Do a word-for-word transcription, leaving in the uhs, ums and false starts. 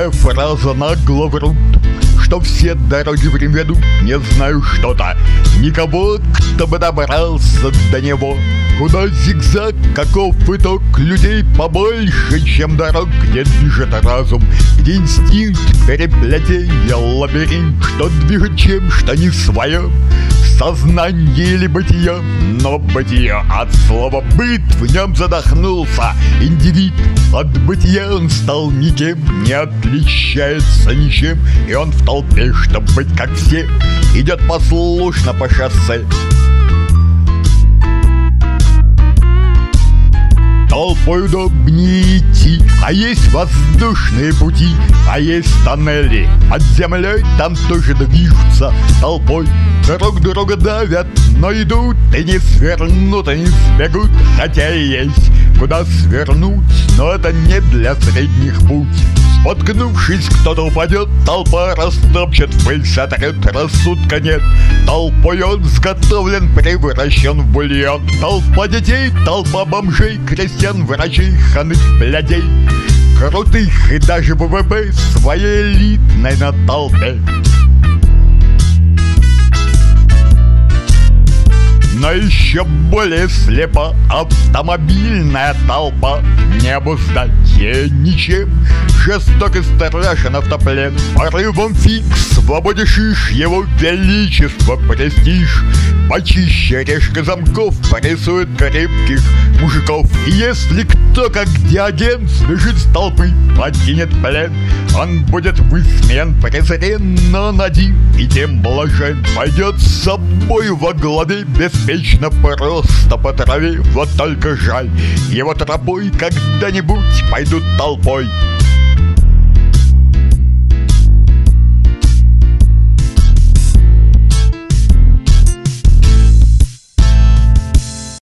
Старая фраза нагло врут, что все дороги в Рим ведут, не знаю что-то. Никого, кто бы добрался до него. Куда зигзаг, каков итог, людей побольше, чем дорог, где движет разум, где инстинкт, переплетение, лабиринт, что движет чем, что не свое, сознание или бытие, но бытие от слова «быт» в нем задохнулся. Индивид от бытия он стал никем, не отличается ничем, и он в толпе, чтоб быть как все, идет послушно по шоссе. Толпой удобнее идти, а есть воздушные пути, а есть тоннели. Под землей там тоже движутся толпой. Друг друга давят, но идут и не свернут, и не сбегут, хотя и есть куда свернуть, но это не для средних путь. Споткнувшись, кто-то упадет, толпа растопчет, в пыль сотрет, рассудка нет. Толпой он сготовлен, превращен в бульон. Толпа детей, толпа бомжей, крестьян, врачей, ханых, блядей, крутых и даже ВВП своей элитной на толпе. Но еще более слепа автомобильная толпа. Не обуздать ей ничем. Жесток и страшен автоплен. Порывом фиг свободе шиш, его величество престиж. Почище решка замков порисует крепких мужиков. И если кто, как Диоген, сбежит с толпы, покинет плен, он будет высмеян, презрен, но он один и тем блажен. Пойдет с собой во главе беспечно просто по траве. Вот только жаль, его тропой когда-нибудь пойдут толпой.